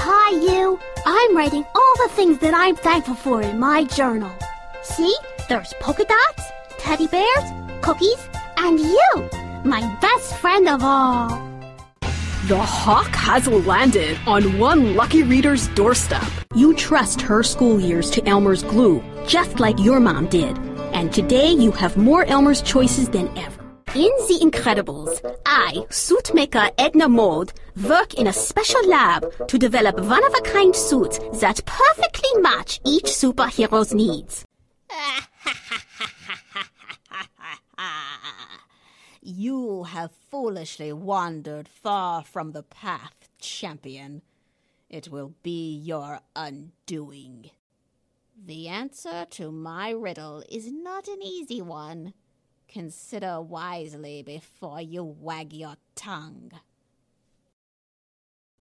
Hi, you. I'm writing all the things that I'm thankful for in my journal. See? There's polka dots, teddy bears, cookies, and you, my best friend of all. The hawk has landed on one lucky reader's doorstep. You trust her school years to Elmer's glue, just like your mom did. And today you have more Elmer's choices than ever. In The Incredibles, I, suit maker Edna Mode, work in a special lab to develop one-of-a-kind suits that perfectly match each superhero's needs. You have foolishly wandered far from the path, champion. It will be your undoing. The answer to my riddle is not an easy one. Consider wisely before you wag your tongue.